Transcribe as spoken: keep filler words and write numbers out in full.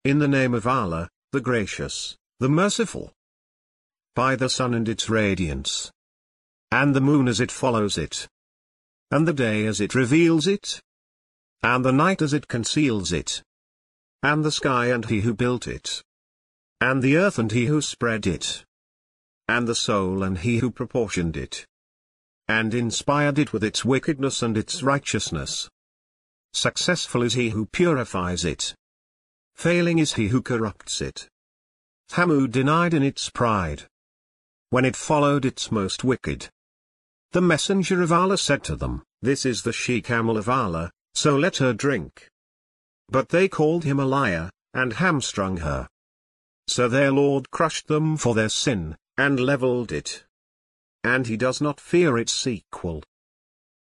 In the name of Allah, the Gracious, the Merciful. By the sun and its radiance, and the moon as it follows it, and the day as it reveals it, and the night as it conceals it, and the sky and he who built it, and the earth and he who spread it, and the soul and he who proportioned it, and inspired it with its wickedness and its righteousness. Successful is he who purifies it. Failing is he who corrupts it. Thamud denied in its pride, when it followed its most wicked. The messenger of Allah said to them, "This is the she-camel of Allah, so let her drink." But they called him a liar, and hamstrung her. So their Lord crushed them for their sin, and leveled it. And he does not fear its sequel.